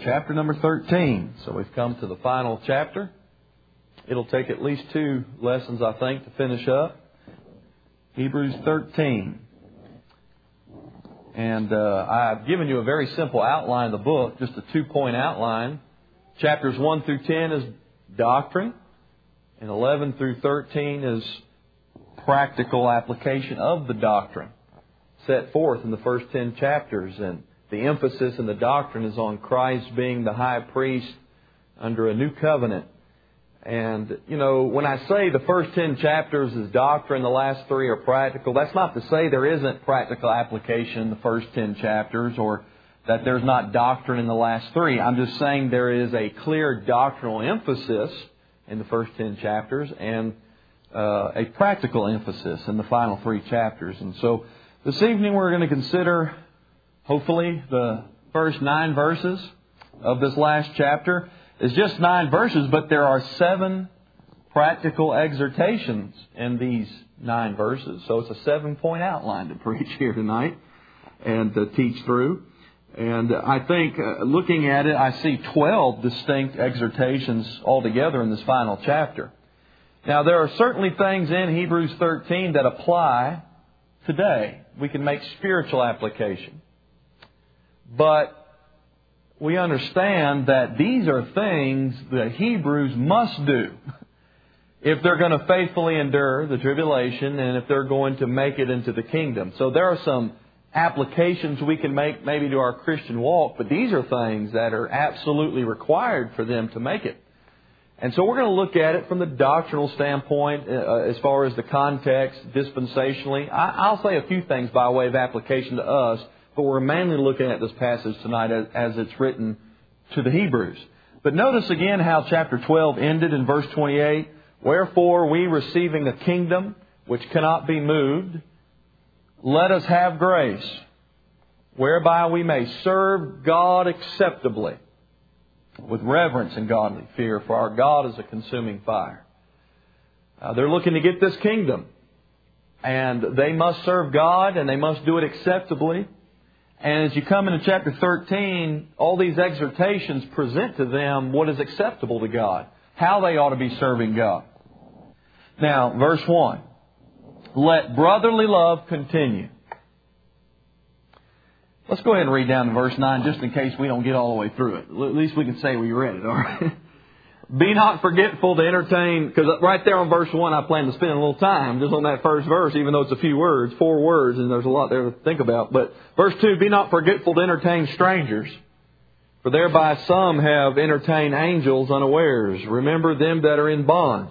chapter number 13. So we've come to the final chapter. It'll take at least 2 lessons, I think, to finish up. Hebrews 13. And I've given you a very simple outline of the book, just a 2-point outline. Chapters 1 through 10 is doctrine, and 11 through 13 is practical application of the doctrine set forth in the first 10 chapters. And the emphasis in the doctrine is on Christ being the high priest under a new covenant. And, you know, when I say the first 10 chapters is doctrine, the last 3 are practical, that's not to say there isn't practical application in the first 10 chapters or that there's not doctrine in the last 3. I'm just saying there is a clear doctrinal emphasis in the first 10 chapters and a practical emphasis in the final 3 chapters. And so this evening we're going to consider, hopefully, the first 9 verses of this last chapter. It's just 9 verses, but there are 7 practical exhortations in these 9 verses. So it's a 7-point outline to preach here tonight and to teach through. And I think, looking at it, I see 12 distinct exhortations altogether in this final chapter. Now, there are certainly things in Hebrews 13 that apply today. We can make spiritual application. But we understand that these are things that Hebrews must do if they're going to faithfully endure the tribulation and if they're going to make it into the kingdom. So there are some applications we can make maybe to our Christian walk, but these are things that are absolutely required for them to make it. And so we're going to look at it from the doctrinal standpoint as far as the context, dispensationally. I'll say a few things by way of application to us, but we're mainly looking at this passage tonight as it's written to the Hebrews. But notice again how chapter 12 ended in verse 28. Wherefore we, receiving a kingdom which cannot be moved, let us have grace, whereby we may serve God acceptably, with reverence and godly fear, for our God is a consuming fire. They're looking to get this kingdom, and they must serve God, and they must do it acceptably. And as you come into chapter 13, all these exhortations present to them what is acceptable to God, how they ought to be serving God. Now, verse 1. Let brotherly love continue. Let's go ahead and read down to verse 9 just in case we don't get all the way through it. At least we can say we read it, all right? Be not forgetful to entertain, because right there on verse 1 I plan to spend a little time just on that first verse, even though it's a few words, 4 words, and there's a lot there to think about. But verse 2, be not forgetful to entertain strangers, for thereby some have entertained angels unawares. Remember them that are in bonds,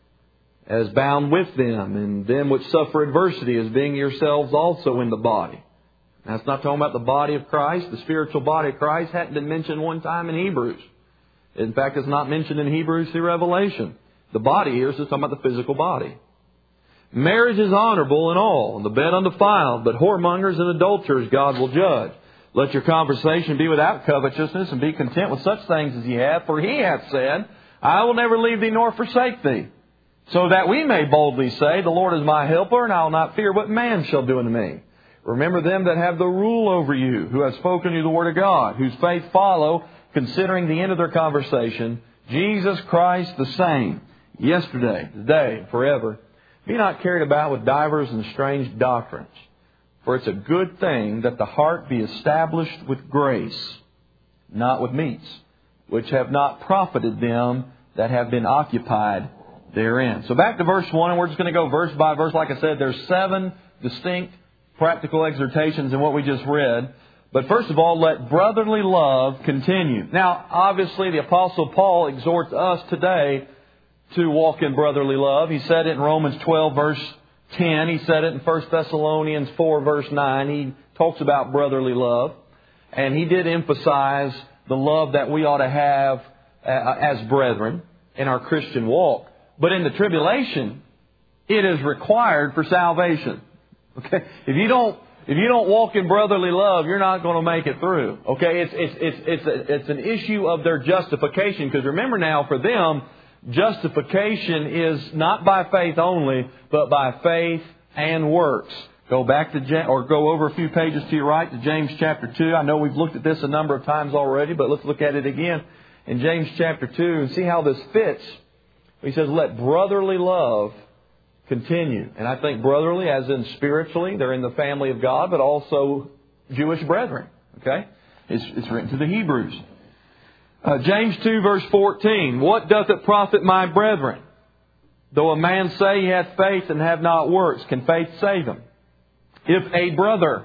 as bound with them, and them which suffer adversity, as being yourselves also in the body. Now, it's not talking about the body of Christ. The spiritual body of Christ hadn't been mentioned one time in Hebrews. In fact, it's not mentioned in Hebrews through Revelation. The body here is just talking about the physical body. Marriage is honorable in all, and the bed undefiled, but whoremongers and adulterers God will judge. Let your conversation be without covetousness, and be content with such things as ye have. For He hath said, I will never leave thee nor forsake thee. So that we may boldly say, the Lord is my helper, and I will not fear what man shall do unto me. Remember them that have the rule over you, who have spoken you the word of God, whose faith follow, considering the end of their conversation, Jesus Christ the same, yesterday, today, and forever. Be not carried about with divers and strange doctrines. For it's a good thing that the heart be established with grace, not with meats, which have not profited them that have been occupied therein. So back to verse 1, and we're just going to go verse by verse. Like I said, there's 7 distinct practical exhortations in what we just read. But first of all, let brotherly love continue. Now, obviously, the Apostle Paul exhorts us today to walk in brotherly love. He said it in Romans 12, verse 10. He said it in 1 Thessalonians 4, verse 9. He talks about brotherly love. And he did emphasize the love that we ought to have as brethren in our Christian walk. But in the tribulation, it is required for salvation. Okay? If you don't walk in brotherly love, you're not going to make it through. Okay? It's an issue of their justification. Because remember now, for them, justification is not by faith only, but by faith and works. Go back to or go over a few pages to your right to James chapter 2. I know we've looked at this a number of times already, but let's look at it again in James chapter 2 and see how this fits. He says, let brotherly love continue. And I think brotherly as in spiritually, they're in the family of God, but also Jewish brethren. Okay? It's written to the Hebrews. James 2 verse 14. What doth it profit my brethren? Though a man say he hath faith and have not works, can faith save him? If a brother,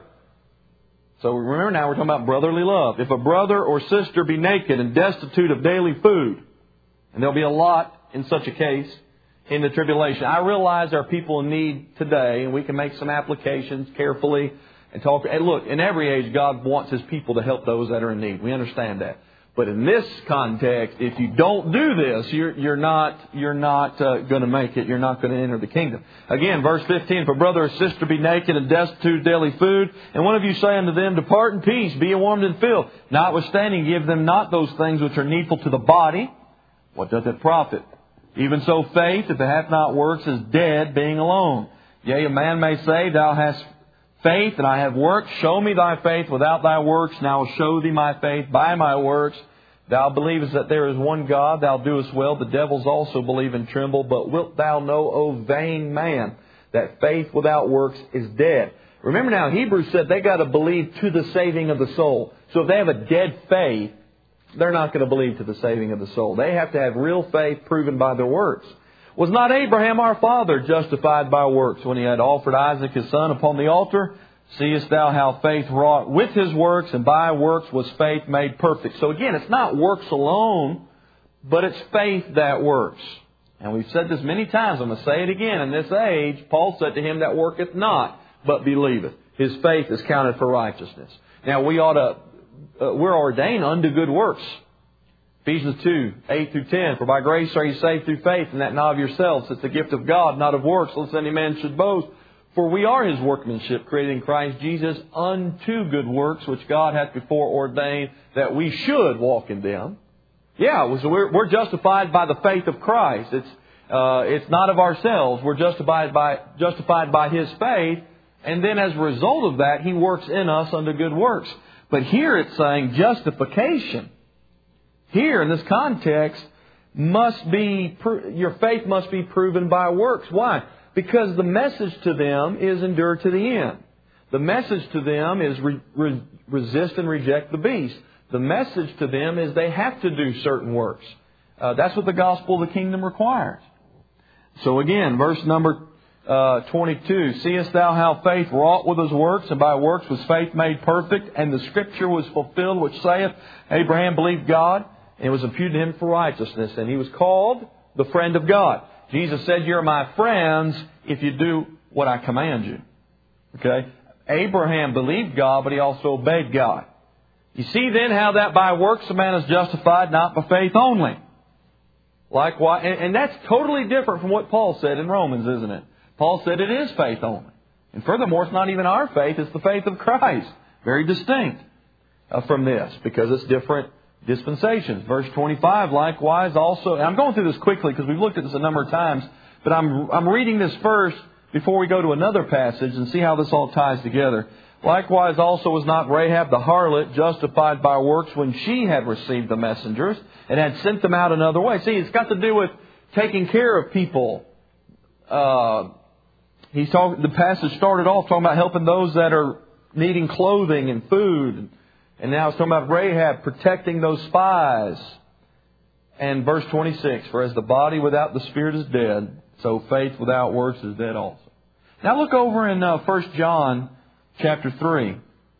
so remember now we're talking about brotherly love. If a brother or sister be naked and destitute of daily food, and there'll be a lot in such a case in the tribulation. I realize there are people in need today, and we can make some applications carefully and talk. And look, in every age, God wants His people to help those that are in need. We understand that. But in this context, if you don't do this, you're not going to make it. You're not going to enter the kingdom. Again, verse 15, if a brother or sister be naked and destitute of daily food, and one of you say unto them, depart in peace, be warmed and filled. Notwithstanding, give them not those things which are needful to the body. What doth it profit? Even so faith, if it hath not works, is dead, being alone. Yea, a man may say, thou hast faith, and I have works. Show me thy faith without thy works, and I will show thee my faith by my works. Thou believest that there is one God, thou doest well. The devils also believe and tremble. But wilt thou know, O vain man, that faith without works is dead? Remember now, Hebrews said they got to believe to the saving of the soul. So if they have a dead faith, they're not going to believe to the saving of the soul. They have to have real faith proven by their works. Was not Abraham our father justified by works when he had offered Isaac his son upon the altar? Seest thou how faith wrought with his works, and by works was faith made perfect. So again, it's not works alone, but it's faith that works. And we've said this many times. I'm going to say it again. In this age, Paul said to him that worketh not, but believeth. His faith is counted for righteousness. Now we're ordained unto good works. Ephesians 2, 8 through 10. For by grace are you saved through faith, and that not of yourselves. It's the gift of God, not of works, lest any man should boast. For we are His workmanship, created in Christ Jesus unto good works, which God hath before ordained that we should walk in them. Yeah, so we're justified by the faith of Christ. It's not of ourselves. We're justified by His faith. And then as a result of that, He works in us unto good works. But here it's saying justification. Here in this context, your faith must be proven by works. Why? Because the message to them is endure to the end. The message to them is resist and reject the beast. The message to them is they have to do certain works. That's what the gospel of the kingdom requires. So again, verse number 22. Seest thou how faith wrought with his works, and by works was faith made perfect? And the scripture was fulfilled, which saith, Abraham believed God, and it was imputed to him for righteousness. And he was called the friend of God. Jesus said, you're my friends if you do what I command you. Okay? Abraham believed God, but he also obeyed God. You see then how that by works a man is justified, not by faith only. Likewise, and that's totally different from what Paul said in Romans, isn't it? Paul said it is faith only. And furthermore, it's not even our faith, it's the faith of Christ. Very distinct from this, because it's different dispensations. Verse 25, likewise also, and I'm going through this quickly because we've looked at this a number of times, but I'm reading this first before we go to another passage and see how this all ties together. Likewise also was not Rahab the harlot justified by works when she had received the messengers and had sent them out another way. See, it's got to do with taking care of people. The passage started off talking about helping those that are needing clothing and food. And now it's talking about Rahab protecting those spies. And verse 26, for as the body without the spirit is dead, so faith without works is dead also. Now look over in 1 John chapter 3.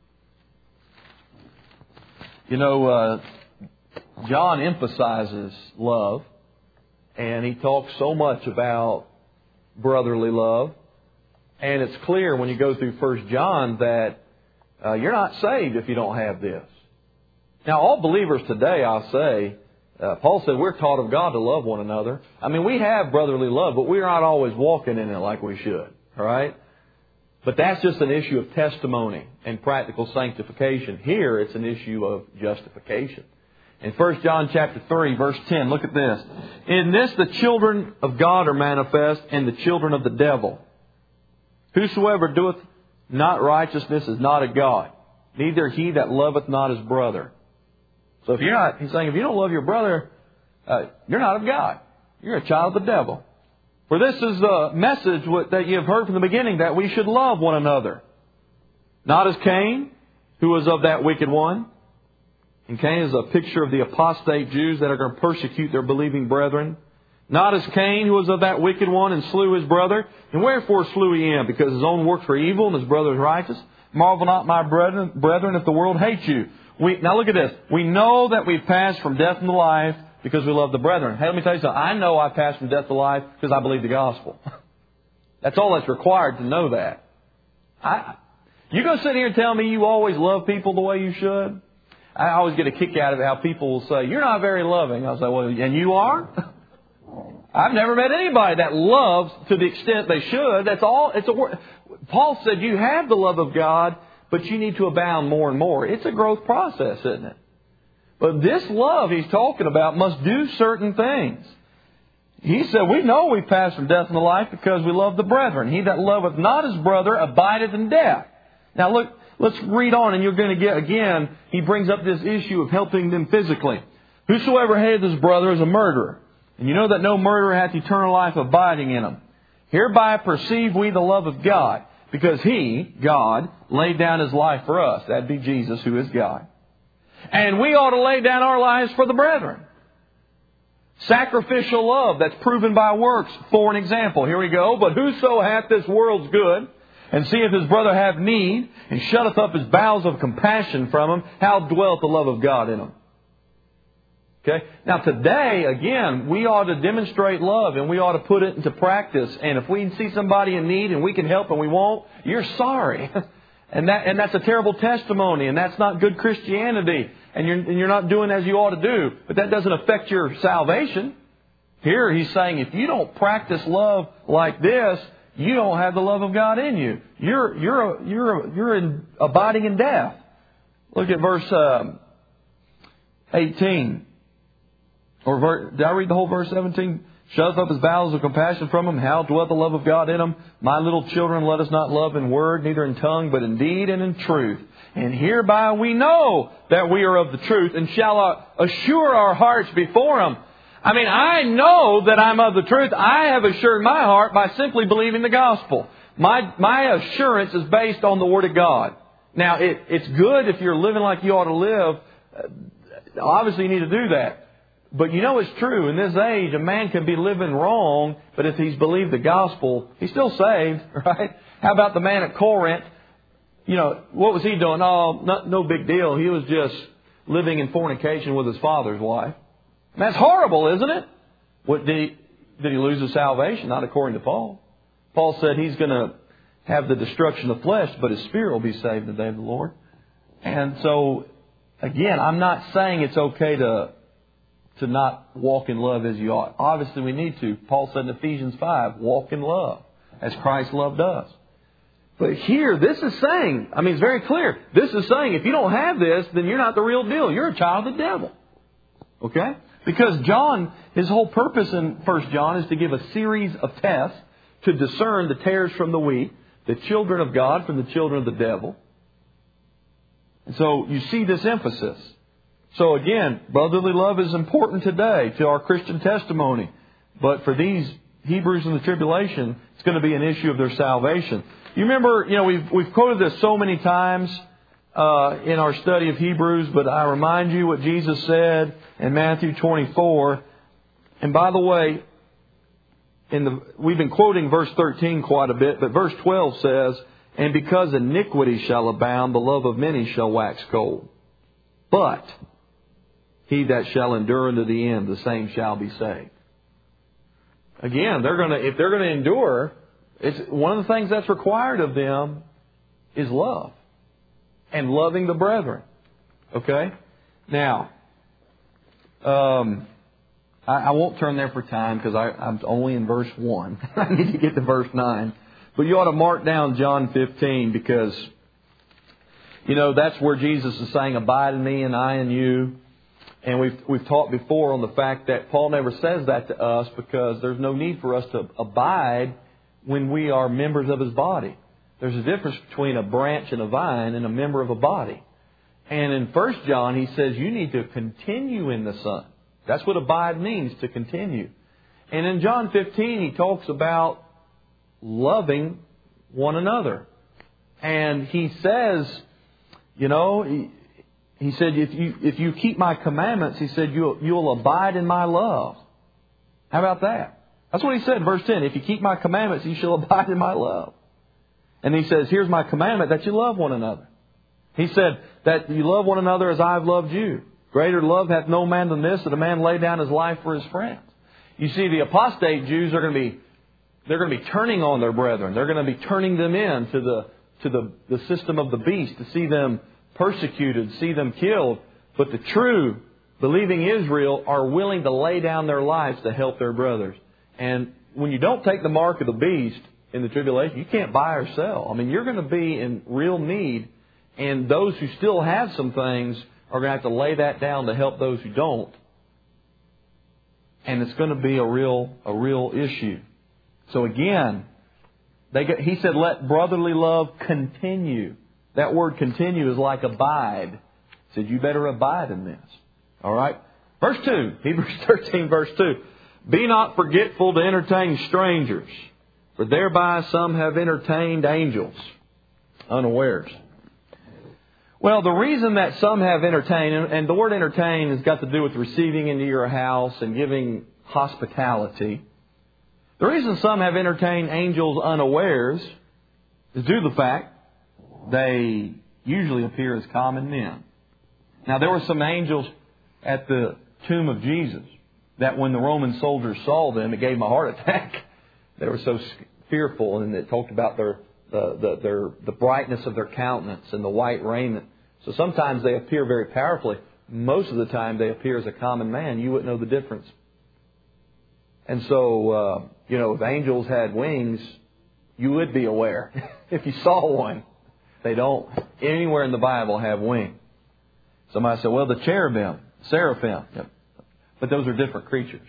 You know, John emphasizes love. And he talks so much about brotherly love. And it's clear when you go through 1 John that you're not saved if you don't have this. Now, all believers today, I'll say, Paul said we're taught of God to love one another. I mean, we have brotherly love, but we're not always walking in it like we should. All right? But that's just an issue of testimony and practical sanctification. Here, it's an issue of justification. In 1 John chapter 3, verse 10, look at this. In this the children of God are manifest, and the children of the devil. Whosoever doeth not righteousness is not of God. Neither he that loveth not his brother. So he's saying if you don't love your brother, you're not of God. You're a child of the devil. For this is the message that you have heard from the beginning, that we should love one another. Not as Cain, who was of that wicked one. And Cain is a picture of the apostate Jews that are going to persecute their believing brethren. Not as Cain, who was of that wicked one, and slew his brother. And wherefore slew he him? Because his own works were evil, and his brother is righteous. Marvel not, my brethren, if the world hates you. Now look at this. We know that we've passed from death into life because we love the brethren. Hey, let me tell you something. I know I passed from death to life because I believe the gospel. That's all that's required to know that. You go sit here and tell me you always love people the way you should? I always get a kick out of it how people will say, you're not very loving. I'll say, well, and you are? I've never met anybody that loves to the extent they should. That's all. It's a word. Paul said you have the love of God, but you need to abound more and more. It's a growth process, isn't it? But this love he's talking about must do certain things. He said, we know we pass from death into life because we love the brethren. He that loveth not his brother abideth in death. Now look, let's read on, and you're going to get, again, he brings up this issue of helping them physically. Whosoever hateth his brother is a murderer. And you know that no murderer hath eternal life abiding in him. Hereby perceive we the love of God, because He, God, laid down His life for us. That'd be Jesus, who is God. And we ought to lay down our lives for the brethren. Sacrificial love that's proven by works. For an example, here we go. But whoso hath this world's good, and seeth his brother have need, and shutteth up his bowels of compassion from him, how dwelleth the love of God in him? Okay. Now today, again, we ought to demonstrate love and we ought to put it into practice. And if we see somebody in need and we can help and we won't, you're sorry. And that's a terrible testimony, and that's not good Christianity. And you're not doing as you ought to do. But that doesn't affect your salvation. Here he's saying if you don't practice love like this, you don't have the love of God in you. You're abiding in death. Look at verse 18. Did I read the whole verse 17? Shutteth up his bowels of compassion from him. How dwelleth the love of God in him? My little children, let us not love in word, neither in tongue, but in deed and in truth. And hereby we know that we are of the truth, and shall assure our hearts before him. I mean, I know that I'm of the truth. I have assured my heart by simply believing the gospel. My assurance is based on the Word of God. Now, it's good if you're living like you ought to live. Obviously, you need to do that. But you know it's true. In this age, a man can be living wrong, but if he's believed the gospel, he's still saved, right? How about the man at Corinth? You know, what was he doing? Oh, no big deal. He was just living in fornication with his father's wife. And that's horrible, isn't it? Did he lose his salvation? Not according to Paul. Paul said he's going to have the destruction of flesh, but his spirit will be saved in the day of the Lord. And so, again, I'm not saying it's okay to not walk in love as you ought. Obviously, we need to. Paul said in Ephesians 5, walk in love as Christ loved us. But here, this is saying, I mean, it's very clear. This is saying if you don't have this, then you're not the real deal. You're a child of the devil. Okay? Because John, his whole purpose in 1 John is to give a series of tests to discern the tares from the wheat, the children of God from the children of the devil. And so you see this emphasis. So again, brotherly love is important today to our Christian testimony. But for these Hebrews in the tribulation, it's going to be an issue of their salvation. You remember, we've quoted this so many times in our study of Hebrews, but I remind you what Jesus said in Matthew 24. And by the way, we've been quoting verse 13 quite a bit, but verse 12 says, and because iniquity shall abound, the love of many shall wax cold. But he that shall endure unto the end, the same shall be saved. Again, if they're going to endure, it's one of the things that's required of them is love. And loving the brethren. Okay? Now, I won't turn there for time because I'm only in verse 1. I need to get to verse 9. But you ought to mark down John 15 because, that's where Jesus is saying, abide in me and I in you. And we've talked before on the fact that Paul never says that to us because there's no need for us to abide when we are members of His body. There's a difference between a branch and a vine and a member of a body. And in 1 John, he says you need to continue in the Son. That's what abide means, to continue. And in John 15, he talks about loving one another. And he says, you know, he said, if you keep my commandments, he said, you'll abide in my love. How about that? That's what he said in verse 10. If you keep my commandments, you shall abide in my love. And he says, here's my commandment, that you love one another. He said that you love one another as I have loved you. Greater love hath no man than this, that a man lay down his life for his friends. You see, the apostate Jews are going to be turning on their brethren. They're going to be turning them in to the system of the beast, to see them persecuted, see them killed. But the true believing Israel are willing to lay down their lives to help their brothers. And when you don't take the mark of the beast in the tribulation, you can't buy or sell. I mean, you're going to be in real need. And those who still have some things are going to have to lay that down to help those who don't. And it's going to be a real issue. So again, he said, let brotherly love continue. That word continue is like abide. He said, you better abide in this. All right? Verse 2, Hebrews 13, verse 2. Be not forgetful to entertain strangers, for thereby some have entertained angels unawares. Well, the reason that some have entertained, and the word entertain has got to do with receiving into your house and giving hospitality. The reason some have entertained angels unawares is due to the fact they usually appear as common men. Now, there were some angels at the tomb of Jesus that when the Roman soldiers saw them, it gave them a heart attack. They were so fearful, and it talked about the brightness of their countenance and the white raiment. So sometimes they appear very powerfully. Most of the time they appear as a common man. You wouldn't know the difference. And so, if angels had wings, you would be aware if you saw one. They don't anywhere in the Bible have wings. Somebody said, well, the cherubim, seraphim. Yep. But those are different creatures.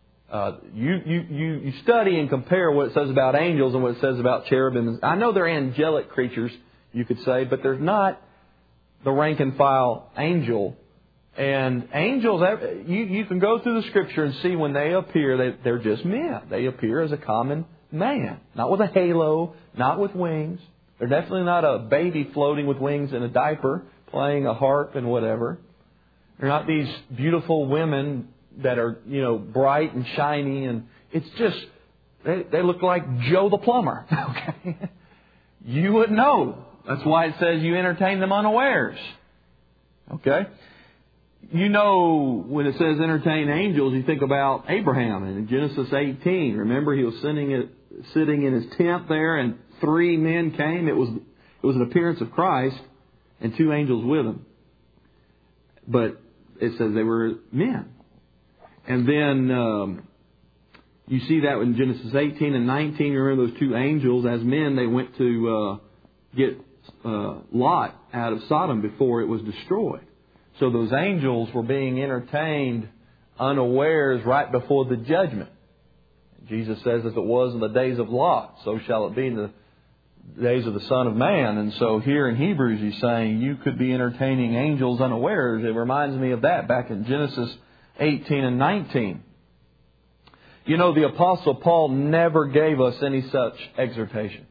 You study and compare what it says about angels and what it says about cherubim. I know they're angelic creatures, you could say, but they're not the rank and file angel. And angels, you can go through the Scripture and see when they appear, they're just men. They appear as a common man. Not with a halo, not with wings. They're definitely not a baby floating with wings in a diaper, playing a harp and whatever. They're not these beautiful women that are, bright and shiny. And it's just, they look like Joe the plumber. Okay? You wouldn't know. That's why it says you entertain them unawares. Okay? When it says entertain angels, you think about Abraham in Genesis 18. Remember, he was sitting in his tent there, and 3 men came. It was an appearance of Christ, and 2 angels with him. But it says they were men. And then you see that in Genesis 18 and 19. You remember those 2 angels as men. They went to get Lot out of Sodom before it was destroyed. So those angels were being entertained unawares right before the judgment. Jesus says, as it was in the days of Lot, so shall it be in the days of the Son of Man. And so here in Hebrews he's saying you could be entertaining angels unawares. It reminds me of that back in Genesis 18 and 19. The Apostle Paul never gave us any such exhortation.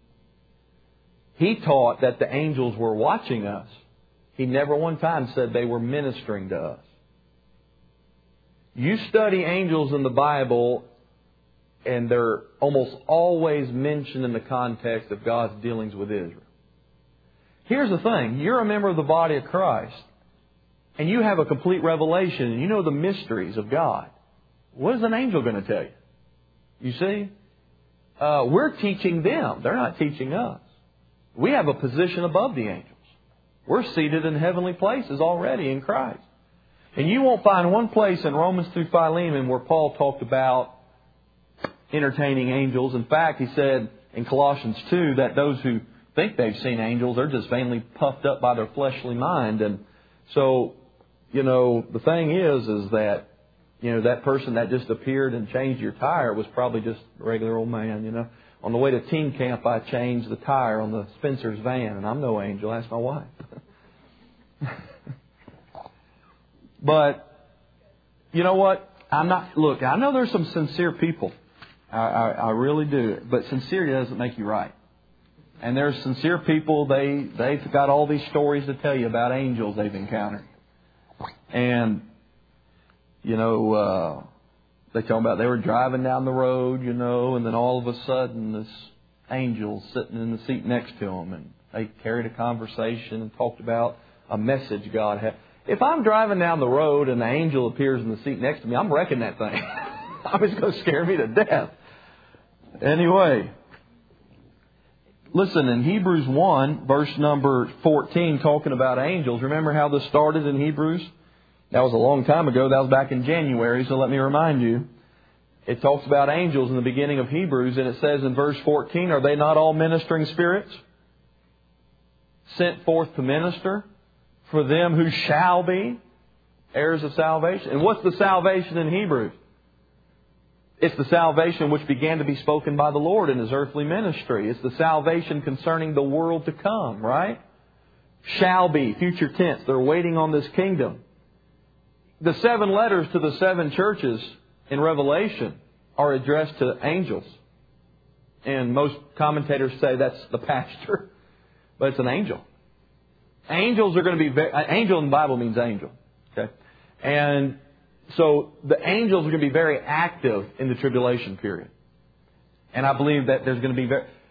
He taught that the angels were watching us. He never one time said they were ministering to us. You study angels in the Bible, and they're almost always mentioned in the context of God's dealings with Israel. Here's the thing. You're a member of the body of Christ, and you have a complete revelation, and you know the mysteries of God. What is an angel going to tell you? You see? We're teaching them. They're not teaching us. We have a position above the angels. We're seated in heavenly places already in Christ. And you won't find one place in Romans through Philemon where Paul talked about entertaining angels. In fact, he said in Colossians 2 that those who think they've seen angels, they're just vainly puffed up by their fleshly mind. And so, the thing is that, that person that just appeared and changed your tire was probably just a regular old man, On the way to teen camp, I changed the tire on the Spencer's van, and I'm no angel. Ask my wife. But, you know what? Look, I know there's some sincere people. I really do. But sincerity doesn't make you right. And there's sincere people, they've got all these stories to tell you about angels they've encountered. And, you know, they tell them about they were driving down the road, you know, and then all of a sudden this angel sitting in the seat next to them. And they carried a conversation and talked about a message God had. If I'm driving down the road and the angel appears in the seat next to me, I'm wrecking that thing. It's going to scare me to death. Anyway, listen, in Hebrews 1, verse number 14, talking about angels. Remember how this started in Hebrews? That was a long time ago. That was back in January, so let me remind you. It talks about angels in the beginning of Hebrews, and it says in verse 14, are they not all ministering spirits sent forth to minister for them who shall be heirs of salvation? And what's the salvation in Hebrews? It's the salvation which began to be spoken by the Lord in His earthly ministry. It's the salvation concerning the world to come, right? Shall be, future tense. They're waiting on this kingdom. The 7 letters to the 7 churches in Revelation are addressed to angels. And most commentators say that's the pastor. But it's an angel. Angels are going to be... Angel in the Bible means angel. Okay? And so the angels are going to be very active in the tribulation period. And I believe that there's going to be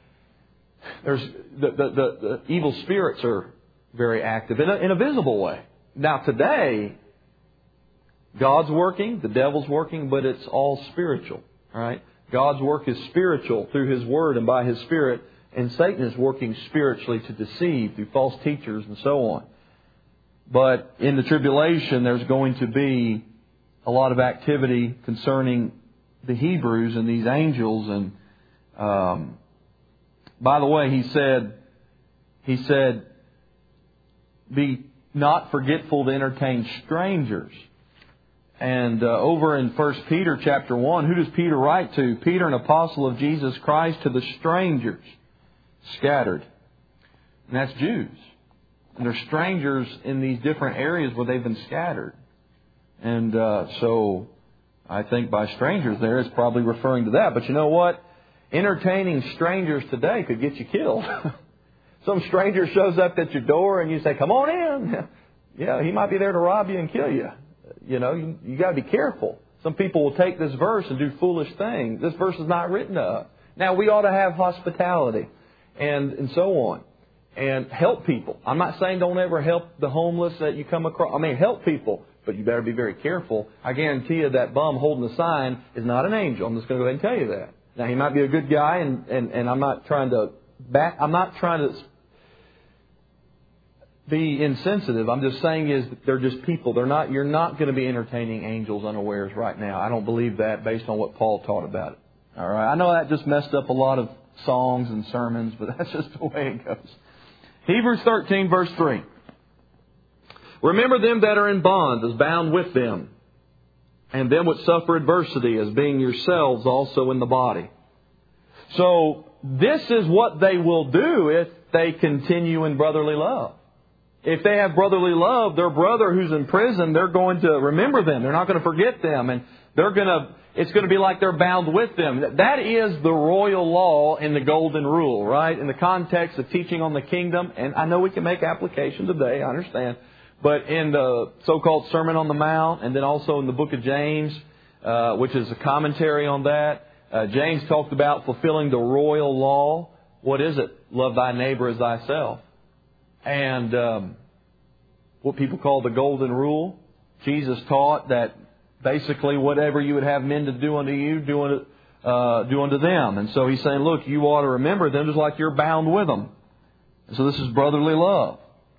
the evil spirits are very active in a visible way. Now today, God's working, the devil's working, but it's all spiritual. All right? God's work is spiritual through His Word and by His Spirit. And Satan is working spiritually to deceive through false teachers and so on. But in the tribulation, there's going to be a lot of activity concerning the Hebrews and these angels. And by the way, he said, be not forgetful to entertain strangers. And over in 1 Peter chapter 1, who does Peter write to? Peter, an apostle of Jesus Christ, to the strangers scattered. And that's Jews. And they're strangers in these different areas where they've been scattered. And so I think by strangers there it's probably referring to that. But you know what? Entertaining strangers today could get you killed. Some stranger shows up at your door and you say, come on in. Yeah, he might be there to rob you and kill you. You know, you got to be careful. Some people will take this verse and do foolish things. This verse is not written to us. Now, we ought to have hospitality and so on. And help people. I'm not saying don't ever help the homeless that you come across. I mean, help people. But you better be very careful. I guarantee you that bum holding the sign is not an angel. I'm just going to go ahead and tell you that. Now, he might be a good guy, and I'm not trying to be insensitive. I'm just saying is they're just people. You're not going to be entertaining angels unawares right now. I don't believe that based on what Paul taught about it. All right. I know that just messed up a lot of songs and sermons, but that's just the way it goes. Hebrews 13, verse 3. Remember them that are in bonds as bound with them, and them which suffer adversity as being yourselves also in the body. So this is what they will do if they continue in brotherly love. If they have brotherly love, their brother who's in prison, they're going to remember them. They're not going to forget them. And it's going to be like they're bound with them. That is the royal law in the golden rule, right? In the context of teaching on the kingdom. And I know we can make application today, I understand. But in the so-called Sermon on the Mount, and then also in the book of James, which is a commentary on that, James talked about fulfilling the royal law. What is it? Love thy neighbor as thyself. And what people call the golden rule. Jesus taught that basically whatever you would have men to do unto you, do unto them. And so he's saying, look, you ought to remember them just like you're bound with them. And so this is brotherly love.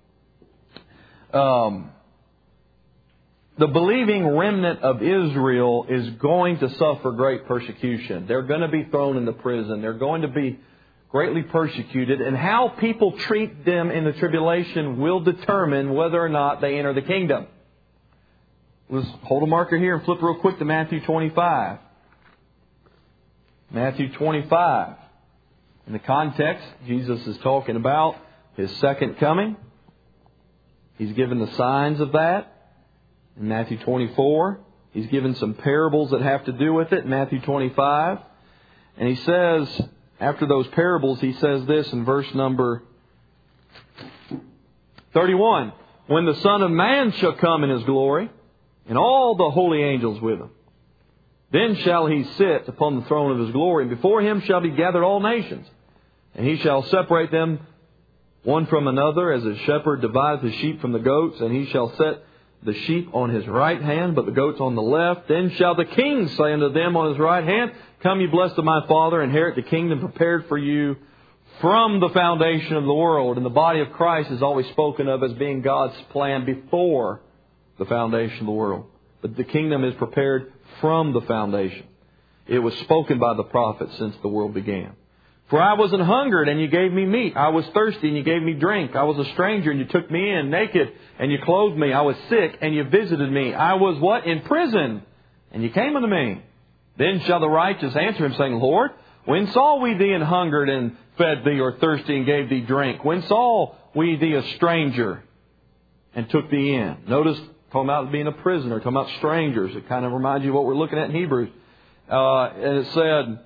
The believing remnant of Israel is going to suffer great persecution. They're going to be thrown into prison. They're going to be greatly persecuted. And how people treat them in the tribulation will determine whether or not they enter the kingdom. Let's hold a marker here and flip real quick to Matthew 25. Matthew 25. In the context, Jesus is talking about His second coming. He's given the signs of that in Matthew 24. He's given some parables that have to do with it in Matthew 25. And He says, after those parables, He says this in verse number 31. When the Son of Man shall come in His glory, and all the holy angels with Him, then shall He sit upon the throne of His glory, and before Him shall be gathered all nations. And He shall separate them one from another, as a shepherd divides the sheep from the goats, and He shall set the sheep on His right hand, but the goats on the left. Then shall the King say unto them on His right hand, Come, ye blessed of my Father, inherit the kingdom prepared for you from the foundation of the world. And the body of Christ is always spoken of as being God's plan before the foundation of the world. But the kingdom is prepared from the foundation. It was spoken by the prophets since the world began. For I was an hungered, and you gave me meat. I was thirsty, and you gave me drink. I was a stranger, and you took me in. Naked, and you clothed me. I was sick, and you visited me. I was what? In prison, and you came unto me. Then shall the righteous answer Him, saying, Lord, when saw we thee an hungered, and fed thee, or thirsty, and gave thee drink? When saw we thee a stranger, and took thee in? Notice, talking about being a prisoner, talking about strangers. It kind of reminds you of what we're looking at in Hebrews. And it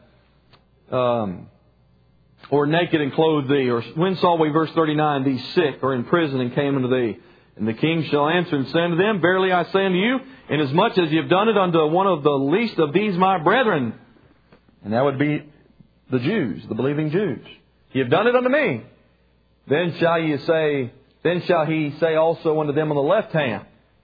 said, or naked and clothed thee, or when saw we, verse 39, thee sick or in prison and came unto thee? And the King shall answer and say unto them, Verily I say unto you, inasmuch as ye have done it unto one of the least of these my brethren, and that would be the Jews, the believing Jews, ye have done it unto me. Then shall He say also unto them on the left hand,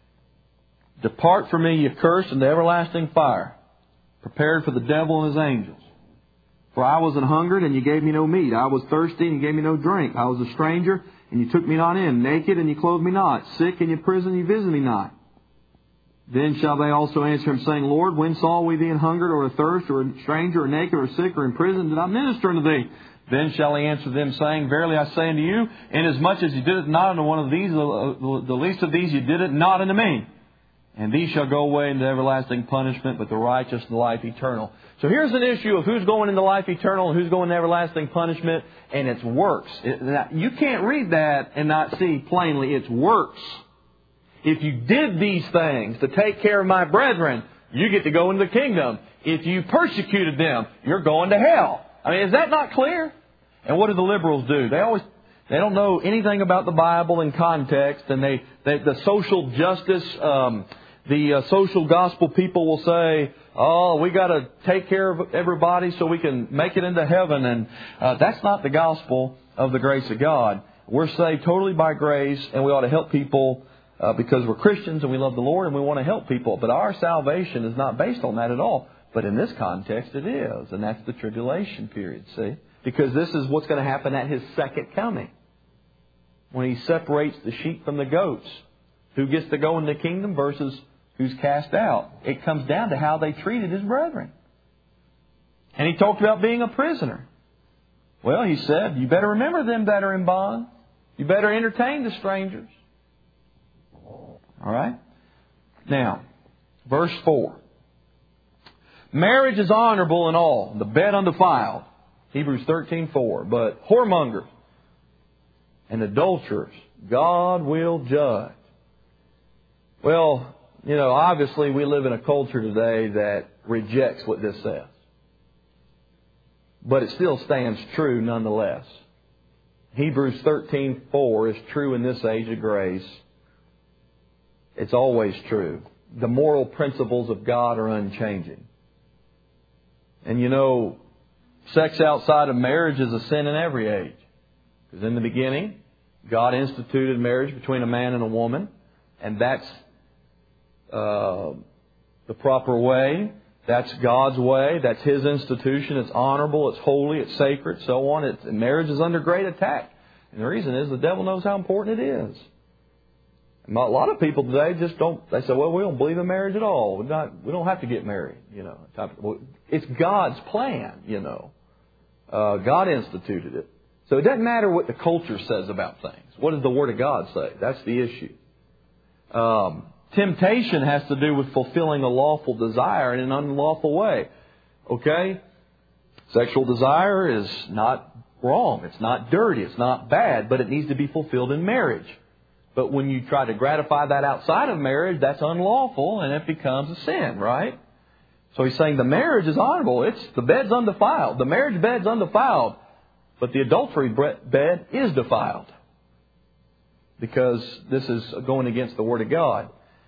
Depart from me, ye accursed, into everlasting fire, prepared for the devil and his angels. For I was an hungered, and you gave me no meat. I was thirsty, and you gave me no drink. I was a stranger, and you took me not in. Naked, and you clothed me not. Sick, and you prison, you visited me not. Then shall they also answer Him, saying, Lord, when saw we thee an hungered, or athirst, or a stranger, or naked, or sick, or in prison, did I minister unto thee? Then shall He answer them, saying, Verily I say unto you, inasmuch as you did it not unto one of these, the least of these, you did it not unto me. And these shall go away into everlasting punishment, but the righteous into life eternal. So here's an issue of who's going into life eternal and who's going into everlasting punishment, and it's works. You can't read that and not see plainly it's works. If you did these things to take care of my brethren, you get to go into the kingdom. If you persecuted them, you're going to hell. I mean, is that not clear? And what do the liberals do? They don't know anything about the Bible in context, and the social justice, the social gospel people will say, oh, we got to take care of everybody so we can make it into heaven. And that's not the gospel of the grace of God. We're saved totally by grace, and we ought to help people because we're Christians and we love the Lord and we want to help people. But our salvation is not based on that at all. But in this context, it is. And that's the tribulation period, see? Because this is what's going to happen at His second coming. When He separates the sheep from the goats. Who gets to go in the kingdom versus who's cast out. It comes down to how they treated His brethren. And He talked about being a prisoner. Well, He said, you better remember them that are in bond. You better entertain the strangers. All right? Now, verse 4. Marriage is honorable in all, the bed undefiled. Hebrews 13:4. But whoremongers and adulterers, God will judge. Well, obviously we live in a culture today that rejects what this says. But it still stands true nonetheless. Hebrews 13:4 is true in this age of grace. It's always true. The moral principles of God are unchanging. And sex outside of marriage is a sin in every age. Because in the beginning, God instituted marriage between a man and a woman. And that's the proper way. That's God's way. That's His institution. It's honorable. It's holy. It's sacred. So on. Marriage is under great attack. And the reason is the devil knows how important it is. And a lot of people today just don't. They say, well, we don't believe in marriage at all. We don't have to get married. Well, it's God's plan, God instituted it. So it doesn't matter what the culture says about things. What does the Word of God say? That's the issue. Temptation has to do with fulfilling a lawful desire in an unlawful way. Okay? Sexual desire is not wrong. It's not dirty. It's not bad, but it needs to be fulfilled in marriage. But when you try to gratify that outside of marriage, that's unlawful and it becomes a sin, right? So he's saying the marriage is honorable. The bed's undefiled. The marriage bed's undefiled. But the adultery bed is defiled. Because this is going against the Word of God.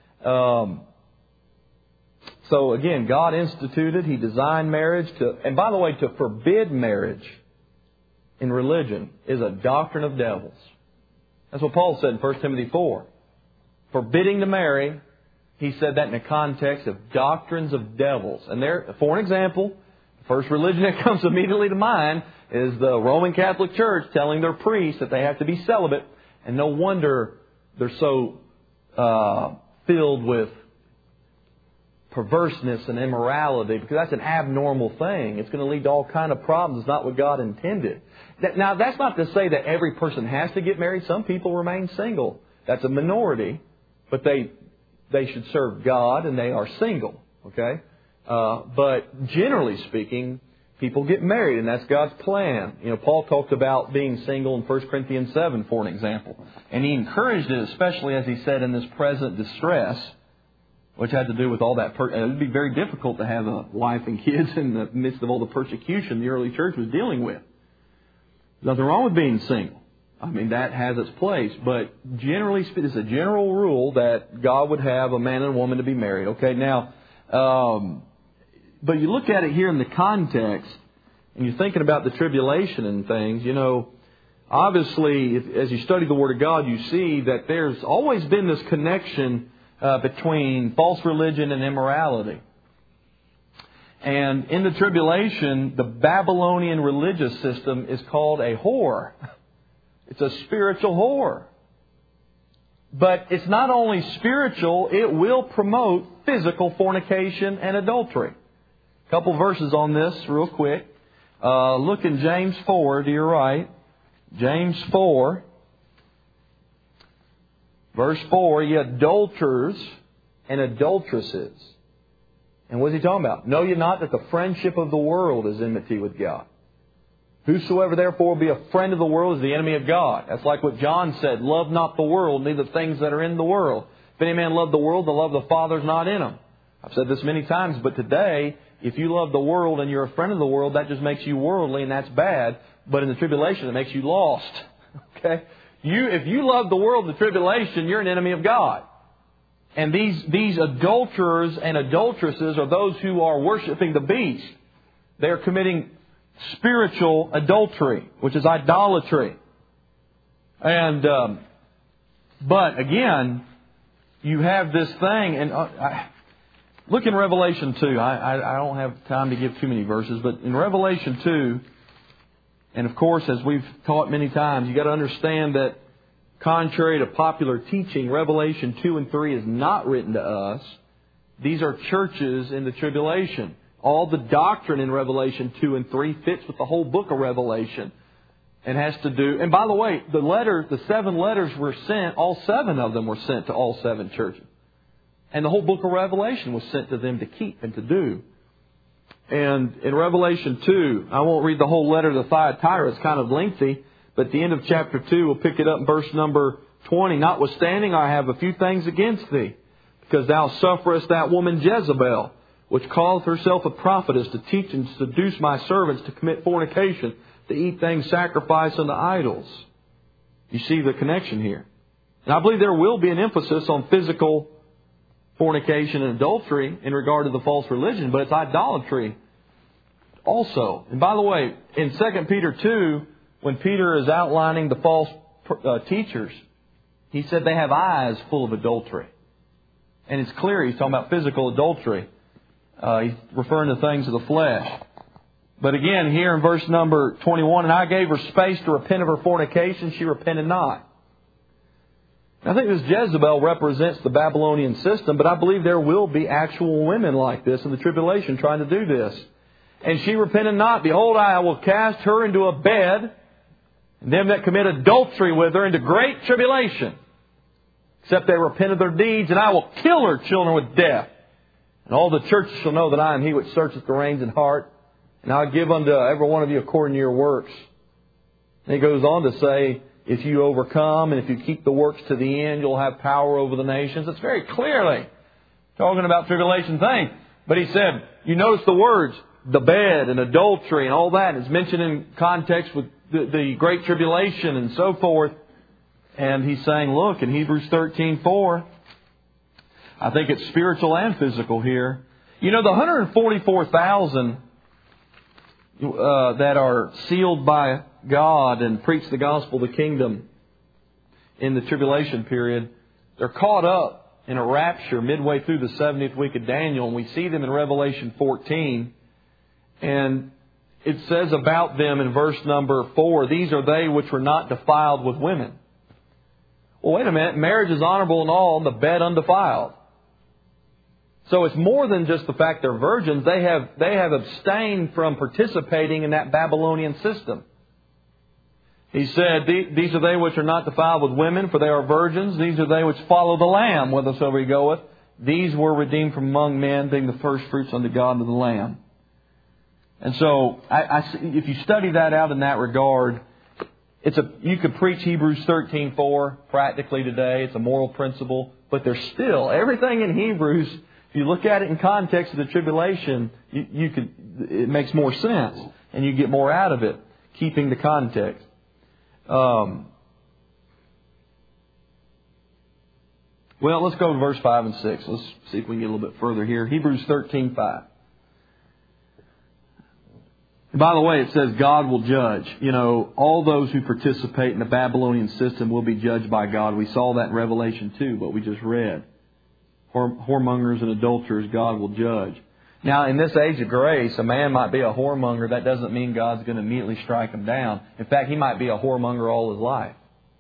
So again, God instituted, He designed marriage and by the way, to forbid marriage in religion is a doctrine of devils. That's what Paul said in 1 Timothy 4. Forbidding to marry, he said that in the context of doctrines of devils. And there, for an example, the first religion that comes immediately to mind is the Roman Catholic Church telling their priests that they have to be celibate. And no wonder they're so filled with perverseness and immorality, because that's an abnormal thing. It's going to lead to all kind of problems. It's not what God intended. Now, that's not to say that every person has to get married. Some people remain single. That's a minority, but they should serve God and they are single. Okay, but generally speaking, people get married, and that's God's plan. You know, Paul talked about being single in 1 Corinthians 7, for an example, and he encouraged it, especially as he said in this present distress, which had to do with all that. It would be very difficult to have a wife and kids in the midst of all the persecution the early church was dealing with. Nothing wrong with being single. I mean, that has its place. But generally speaking, it's a general rule that God would have a man and a woman to be married. Okay, now, but you look at it here in the context, and you're thinking about the tribulation and things, you know, obviously, as you study the Word of God, you see that there's always been this connection between false religion and immorality. And in the tribulation, the Babylonian religious system is called a whore. It's a spiritual whore. But it's not only spiritual, it will promote physical fornication and adultery. A couple verses on this real quick. Look in James 4 to your right. James 4. Verse 4, ye adulterers and adulteresses. And what is he talking about? Know ye not that the friendship of the world is enmity with God? Whosoever therefore will be a friend of the world is the enemy of God. That's like what John said, love not the world, neither the things that are in the world. If any man love the world, the love of the Father is not in him. I've said this many times, but today, if you love the world and you're a friend of the world, that just makes you worldly, and that's bad. But in the tribulation, it makes you lost. Okay? If you love the world and the tribulation, you're an enemy of God. And these adulterers and adulteresses are those who are worshiping the beast. They are committing spiritual adultery, which is idolatry. And but again, you have this thing, and look in Revelation 2. I don't have time to give too many verses, but in Revelation 2. And of course, as we've taught many times, you've got to understand that contrary to popular teaching, Revelation 2 and 3 is not written to us. These are churches in the tribulation. All the doctrine in Revelation 2 and 3 fits with the whole book of Revelation. And has to do... And by the way, the 7 letters were sent, all 7 of them were sent to all 7 churches. And the whole book of Revelation was sent to them to keep and to do. And in Revelation 2, I won't read the whole letter to Thyatira, it's kind of lengthy, but at the end of chapter 2, we'll pick it up in verse number 20. Notwithstanding, I have a few things against thee, because thou sufferest that woman Jezebel, which calleth herself a prophetess, to teach and seduce my servants to commit fornication, to eat things sacrificed unto idols. You see the connection here. And I believe there will be an emphasis on physical fornication and adultery in regard to the false religion, but it's idolatry also. And by the way, in 2 Peter 2, when Peter is outlining the false teachers, he said they have eyes full of adultery. And it's clear he's talking about physical adultery. He's referring to things of the flesh. But again, here in verse number 21, and I gave her space to repent of her fornication, she repented not. I think this Jezebel represents the Babylonian system, but I believe there will be actual women like this in the tribulation trying to do this. And she repented not. Behold, I will cast her into a bed, and them that commit adultery with her into great tribulation, except they repent of their deeds, and I will kill her children with death. And all the churches shall know that I am He which searcheth the reins and heart, and I'll give unto every one of you according to your works. And he goes on to say, if you overcome and if you keep the works to the end, you'll have power over the nations. It's very clearly talking about tribulation things. But he said, you notice the words, the bed and adultery and all that is mentioned in context with the Great Tribulation and so forth. And he's saying, look, in Hebrews 13:4, I think it's spiritual and physical here. You know, the 144,000 that are sealed by God and preach the gospel of the kingdom in the tribulation period, they're caught up in a rapture midway through the 70th week of Daniel. And we see them in Revelation 14. And it says about them in verse number 4, these are they which were not defiled with women. Well, wait a minute. Marriage is honorable and all, and the bed undefiled. So it's more than just the fact they're virgins. They have abstained from participating in that Babylonian system. He said, these are they which are not defiled with women, for they are virgins. These are they which follow the Lamb, whithersoever he goeth. These were redeemed from among men, being the first fruits unto God and to the Lamb. And so, if you study that out in that regard, you could preach Hebrews 13:4 practically today. It's a moral principle. But there's still, everything in Hebrews, if you look at it in context of the tribulation, it makes more sense. And you get more out of it, keeping the context. Well, let's go to verse 5 and 6. Let's see if we can get a little bit further here. Hebrews 13:5. By the way, it says God will judge. You know, all those who participate in the Babylonian system will be judged by God. We saw that in Revelation 2, what we just read. Whoremongers and adulterers, God will judge. Now, in this age of grace, a man might be a whoremonger. That doesn't mean God's going to immediately strike him down. In fact, he might be a whoremonger all his life.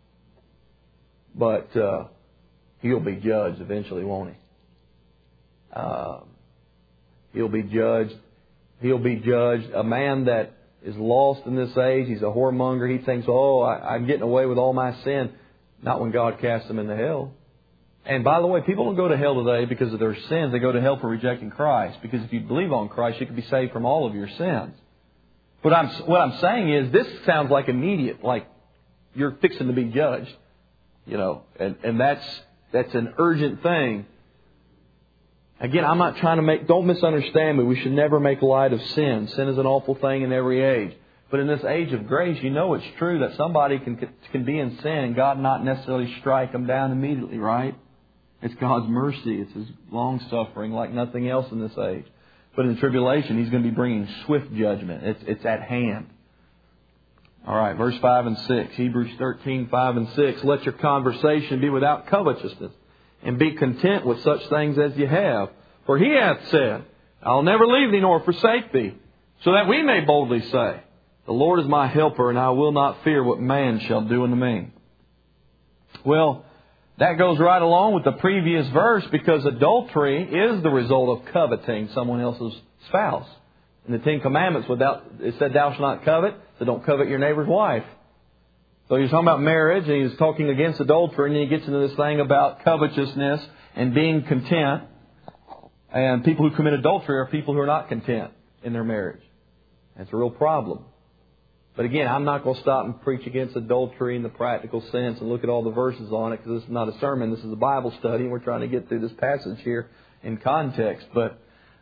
But he'll be judged eventually, won't he? He'll be judged. He'll be judged. A man that is lost in this age, he's a whoremonger. He thinks, I'm getting away with all my sin. Not when God casts him into hell. And by the way, people don't go to hell today because of their sins. They go to hell for rejecting Christ. Because if you believe on Christ, you can be saved from all of your sins. What I'm saying is, this sounds like immediate, like you're fixing to be judged. You know, and that's an urgent thing. Again, I'm not trying to don't misunderstand me. We should never make light of sin. Sin is an awful thing in every age. But in this age of grace, you know it's true that somebody can be in sin and God not necessarily strike them down immediately, right? It's God's mercy. It's His long-suffering like nothing else in this age. But in the tribulation, He's going to be bringing swift judgment. It's at hand. All right, verse 5 and 6. Hebrews 13:5 and 6. Let your conversation be without covetousness, and be content with such things as you have. For He hath said, I'll never leave thee nor forsake thee, so that we may boldly say, the Lord is my helper, and I will not fear what man shall do unto me. Well, that goes right along with the previous verse, because adultery is the result of coveting someone else's spouse. In the Ten Commandments, it said, thou shalt not covet, so don't covet your neighbor's wife. So he's talking about marriage, and he's talking against adultery, and then he gets into this thing about covetousness and being content. And people who commit adultery are people who are not content in their marriage. That's a real problem. But again, I'm not going to stop and preach against adultery in the practical sense and look at all the verses on it, because this is not a sermon. This is a Bible study, and we're trying to get through this passage here in context. But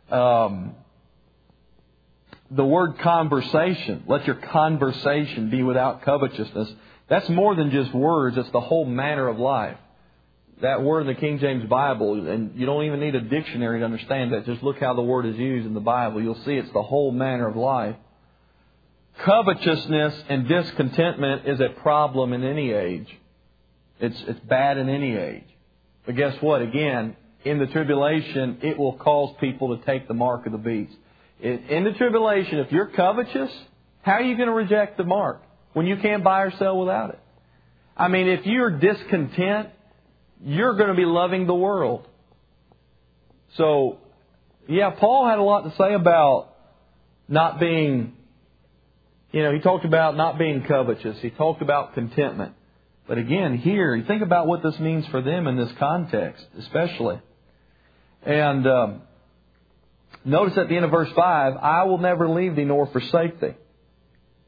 the word conversation, let your conversation be without covetousness. That's more than just words. It's the whole manner of life. That word in the King James Bible, and you don't even need a dictionary to understand that. Just look how the word is used in the Bible. You'll see it's the whole manner of life. Covetousness and discontentment is a problem in any age. It's bad in any age. But guess what? Again, in the tribulation, it will cause people to take the mark of the beast. In the tribulation, if you're covetous, how are you going to reject the mark when you can't buy or sell without it? I mean, if you're discontent, you're going to be loving the world. So, yeah, Paul had a lot to say about not being, he talked about not being covetous. He talked about contentment. But again, here, you think about what this means for them in this context, especially. And notice at the end of verse 5, I will never leave thee nor forsake thee.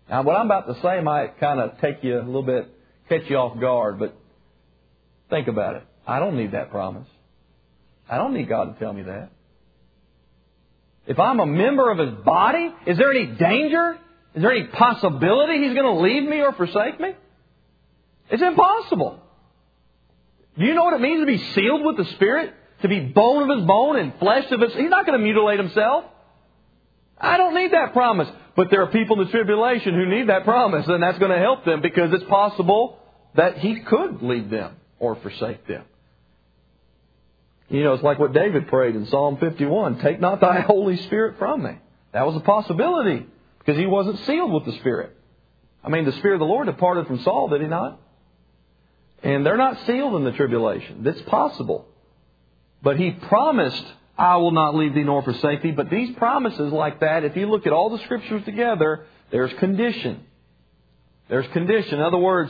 Now, what I'm about to say might kind of take you a little bit, catch you off guard, but think about it. I don't need that promise. I don't need God to tell me that. If I'm a member of His body, is there any danger? Is there any possibility He's going to leave me or forsake me? It's impossible. Do you know what it means to be sealed with the Spirit? To be bone of His bone and flesh of His... He's not going to mutilate Himself. I don't need that promise. But there are people in the tribulation who need that promise, and that's going to help them because it's possible that He could leave them or forsake them. You know, it's like what David prayed in Psalm 51. Take not Thy Holy Spirit from me. That was a possibility because he wasn't sealed with the Spirit. I mean, the Spirit of the Lord departed from Saul, did He not? And they're not sealed in the tribulation. It's possible. But He promised, I will not leave thee nor forsake thee. But these promises like that, if you look at all the Scriptures together, there's condition. There's condition. In other words,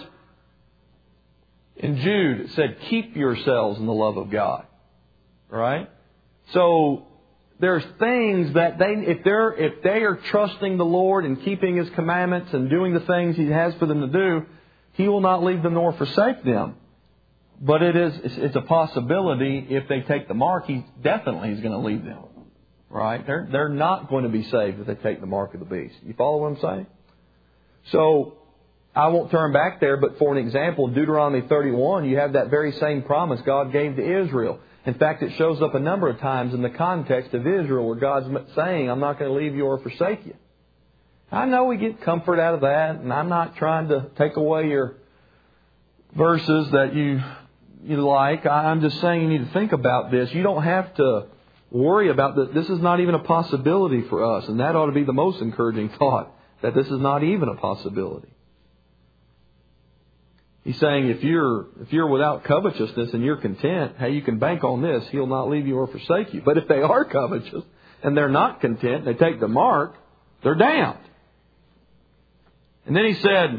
in Jude, it said, keep yourselves in the love of God. Right? So there's things that if they are trusting the Lord and keeping His commandments and doing the things He has for them to do, He will not leave them nor forsake them. But it's a possibility if they take the mark, He definitely is going to leave them. Right? They're not going to be saved if they take the mark of the beast. You follow what I'm saying? So I won't turn back there, but for an example, Deuteronomy 31, you have that very same promise God gave to Israel. In fact, it shows up a number of times in the context of Israel where God's saying, I'm not going to leave you or forsake you. I know we get comfort out of that, and I'm not trying to take away your verses that you like. I'm just saying you need to think about this. You don't have to worry about that. This is not even a possibility for us, and that ought to be the most encouraging thought, that this is not even a possibility. He's saying if you're without covetousness and you're content, hey, you can bank on this. He'll not leave you or forsake you. But if they are covetous and they're not content, they take the mark, they're damned. And then he said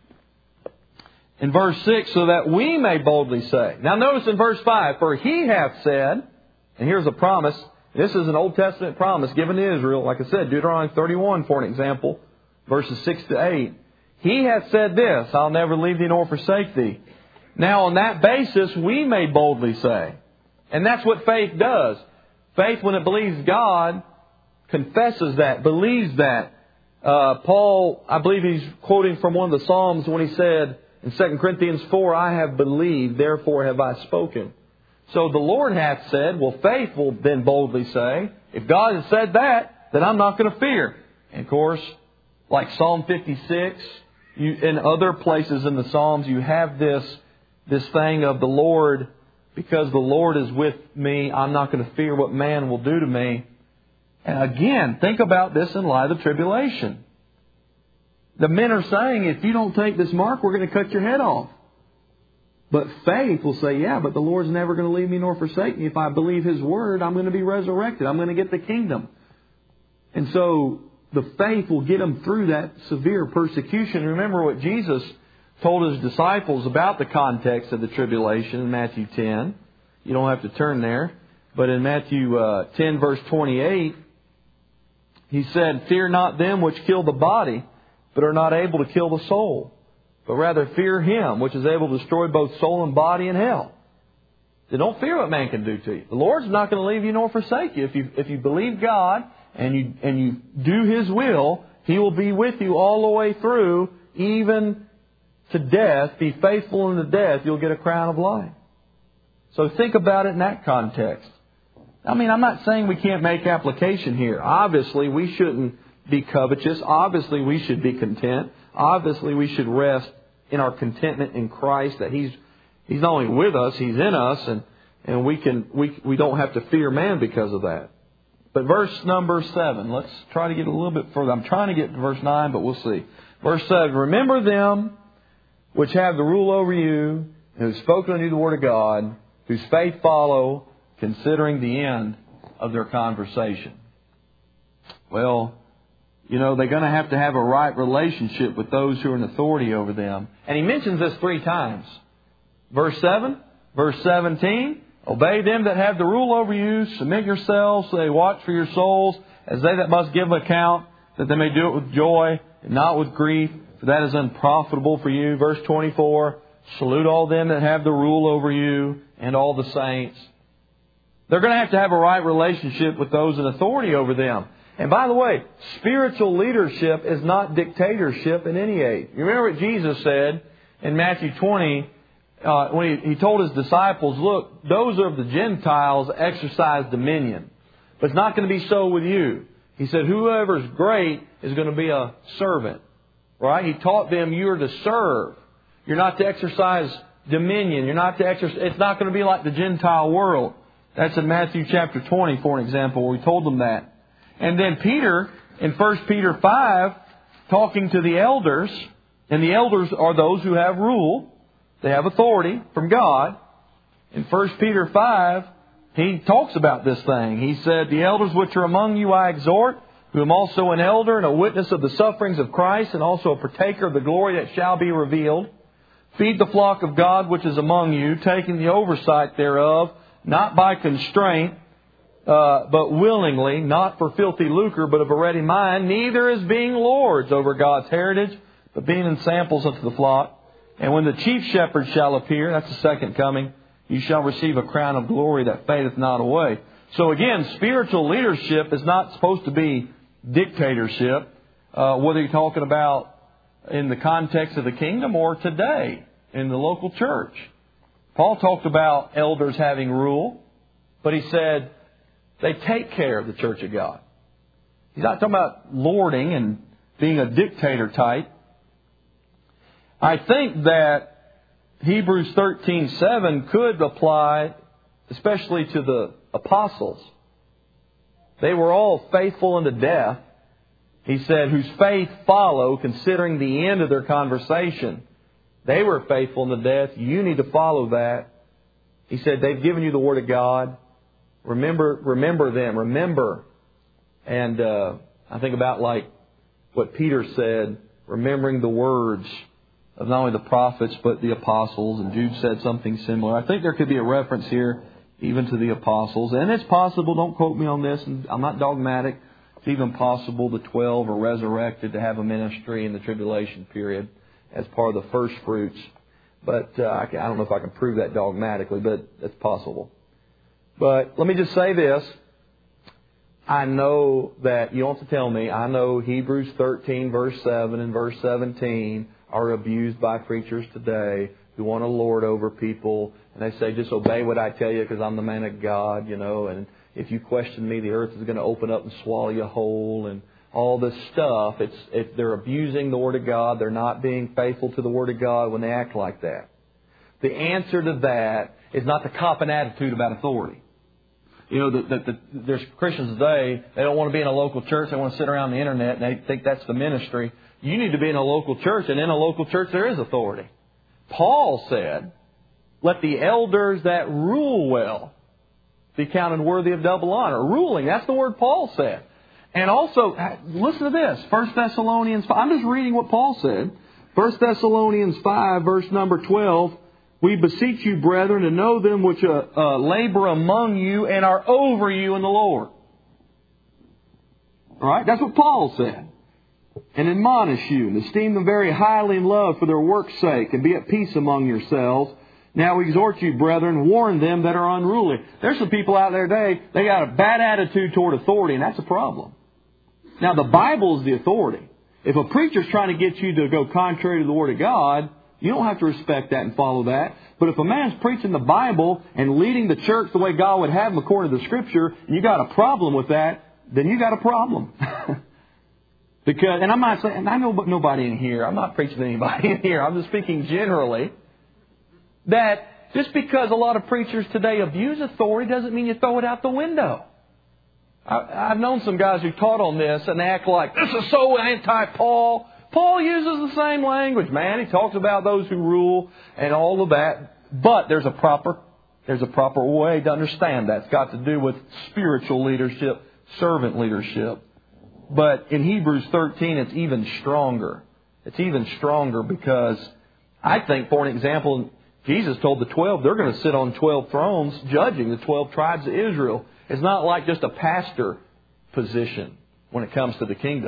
in verse 6, so that we may boldly say. Now notice in verse 5, for He hath said, and here's a promise. This is an Old Testament promise given to Israel. Like I said, Deuteronomy 31, for an example, verses 6 to 8. He hath said this, I'll never leave thee nor forsake thee. Now on that basis we may boldly say. And that's what faith does. Faith, when it believes God, confesses that, believes that. Paul, I believe he's quoting from one of the Psalms when he said in 2 Corinthians 4, I have believed, therefore have I spoken. So the Lord hath said, well, faith will then boldly say, if God has said that, then I'm not going to fear. And of course, like Psalm 56, in other places in the Psalms, you have this thing of the Lord, because the Lord is with me, I'm not going to fear what man will do to me. And again, think about this in light of the tribulation. The men are saying, if you don't take this mark, we're going to cut your head off. But faith will say, yeah, but the Lord's never going to leave me nor forsake me. If I believe His Word, I'm going to be resurrected. I'm going to get the kingdom. And so the faith will get them through that severe persecution. Remember what Jesus told His disciples about the context of the tribulation in Matthew 10. You don't have to turn there. But in Matthew 10 verse 28, He said, fear not them which kill the body, but are not able to kill the soul. But rather fear Him which is able to destroy both soul and body in hell. So don't fear what man can do to you. The Lord's not going to leave you nor forsake you. If you believe God and you do His will, He will be with you all the way through, even to death. Be faithful unto death, you'll get a crown of life. So think about it in that context. I mean, I'm not saying we can't make application here. Obviously, we shouldn't be covetous. Obviously, we should be content. Obviously, we should rest in our contentment in Christ, that He's not only with us, He's in us, and we don't have to fear man because of that. But verse number 7, let's try to get a little bit further. I'm trying to get to verse 9, but we'll see. Verse 7, remember them which have the rule over you, and who have spoken unto you the word of God, whose faith follow, considering the end of their conversation. Well, they're going to have a right relationship with those who are in authority over them. And he mentions this 3 times. Verse 7, verse 17, obey them that have the rule over you, submit yourselves, so they watch for your souls, as they that must give account, that they may do it with joy and not with grief, for that is unprofitable for you. Verse 24, salute all them that have the rule over you and all the saints. They're going to have a right relationship with those in authority over them. And by the way, spiritual leadership is not dictatorship in any age. You remember what Jesus said in Matthew 20 when He told His disciples, look, those of the Gentiles exercise dominion. But it's not going to be so with you. He said, whoever's great is going to be a servant. Right? He taught them you're to serve. You're not to exercise dominion. You're not to exercise. It's not going to be like the Gentile world. That's in Matthew chapter 20, for an example, where He told them that. And then Peter, in 1 Peter 5, talking to the elders, and the elders are those who have rule. They have authority from God. In 1 Peter 5, he talks about this thing. He said, the elders which are among you I exhort, who am also an elder and a witness of the sufferings of Christ, and also a partaker of the glory that shall be revealed. Feed the flock of God which is among you, taking the oversight thereof, not by constraint, but willingly, not for filthy lucre, but of a ready mind, neither as being lords over God's heritage, but being in samples unto the flock. And when the chief shepherd shall appear, that's the second coming, you shall receive a crown of glory that fadeth not away. So again, spiritual leadership is not supposed to be dictatorship, whether you're talking about in the context of the kingdom or today in the local church. Paul talked about elders having rule, but he said they take care of the church of God. He's not talking about lording and being a dictator type. I think that Hebrews 13:7 could apply especially to the apostles. They were all faithful unto death. He said, whose faith follow, considering the end of their conversation. They were faithful unto death. You need to follow that. He said, they've given you the Word of God. Remember them. Remember. And I think about like what Peter said, remembering the words of not only the prophets but the apostles. And Jude said something similar. I think there could be a reference here even to the apostles. And it's possible, don't quote me on this, and I'm not dogmatic, it's even possible the 12 are resurrected to have a ministry in the tribulation period as part of the first fruits. But I don't know if I can prove that dogmatically, but it's possible. But let me just say this. I know that, you don't have to tell me, I know Hebrews 13 verse 7 and verse 17 are abused by preachers today who want to lord over people. And they say, just obey what I tell you because I'm the man of God, you know. And if you question me, the earth is going to open up and swallow you whole. And all this stuff, they're abusing the Word of God. They're not being faithful to the Word of God when they act like that. The answer to that is not the cop an attitude about authority. You know, there's Christians today, they don't want to be in a local church. They want to sit around the internet and they think that's the ministry. You need to be in a local church, and in a local church there is authority. Paul said, let the elders that rule well be counted worthy of double honor. Ruling, that's the word Paul said. And also, listen to this, 1 Thessalonians 5. I'm just reading what Paul said. 1 Thessalonians 5, verse number 12. We beseech you, brethren, to know them which labor among you and are over you in the Lord. All right? That's what Paul said. And admonish you, and esteem them very highly in love for their work's sake, and be at peace among yourselves. Now we exhort you, brethren, warn them that are unruly. There's some people out there today, they got a bad attitude toward authority, and that's a problem. Now the Bible is the authority. If a preacher's trying to get you to go contrary to the Word of God, you don't have to respect that and follow that. But if a man's preaching the Bible and leading the church the way God would have them according to the Scripture, and you got a problem with that, then you got a problem. Because, and I'm not saying, and I know nobody in here, I'm not preaching to anybody in here, I'm just speaking generally, that just because a lot of preachers today abuse authority doesn't mean you throw it out the window. I've known some guys who taught on this and act like, this is so anti-Paul. Paul uses the same language, man. He talks about those who rule and all of that. But there's a proper way to understand that. It's got to do with spiritual leadership, servant leadership. But in Hebrews 13, it's even stronger. It's even stronger because I think, for an example, Jesus told the 12 they're going to sit on 12 thrones judging the 12 tribes of Israel. It's not like just a pastor position when it comes to the kingdom.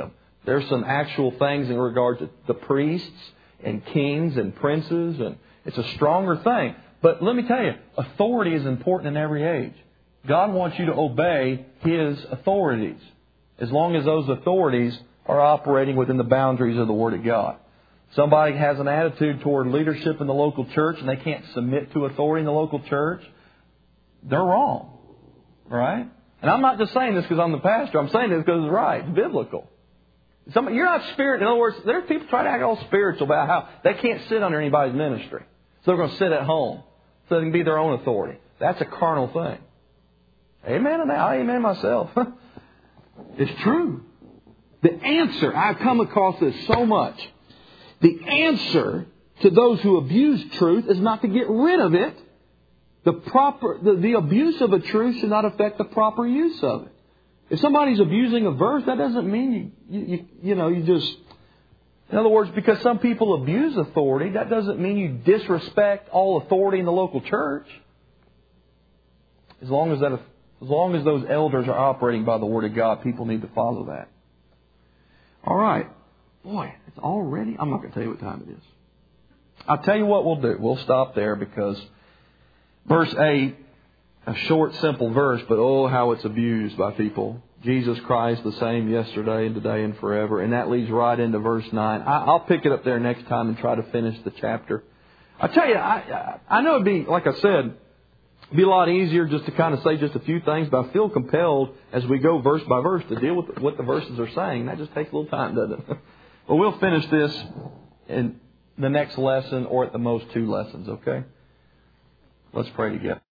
There's some actual things in regard to the priests and kings and princes, and it's a stronger thing. But let me tell you, authority is important in every age. God wants you to obey His authorities, as long as those authorities are operating within the boundaries of the Word of God. Somebody has an attitude toward leadership in the local church and they can't submit to authority in the local church, they're wrong. Right? And I'm not just saying this because I'm the pastor. I'm saying this because it's right. It's biblical. You're not spirit. In other words, there's people try to act all spiritual about how they can't sit under anybody's ministry. So they're going to sit at home so they can be their own authority. That's a carnal thing. Amen to that. I amen myself. It's true. The answer, I've come across this so much. The answer to those who abuse truth is not to get rid of it. The abuse of a truth should not affect the proper use of it. If somebody's abusing a verse, that doesn't mean you just... In other words, because some people abuse authority, that doesn't mean you disrespect all authority in the local church. As long as those elders are operating by the Word of God, people need to follow that. All right. Boy, it's already... I'm not going to tell you what time it is. I'll tell you what we'll do. We'll stop there because verse 8, a short, simple verse, but oh, how it's abused by people. Jesus Christ the same yesterday and today and forever. And that leads right into verse 9. I'll pick it up there next time and try to finish the chapter. I tell you, I know it'd be, like I said, it'd be a lot easier just to kind of say just a few things, but I feel compelled as we go verse by verse to deal with what the verses are saying. That just takes a little time, doesn't it? But we'll finish this in the next lesson or at the most 2 lessons, okay? Let's pray together.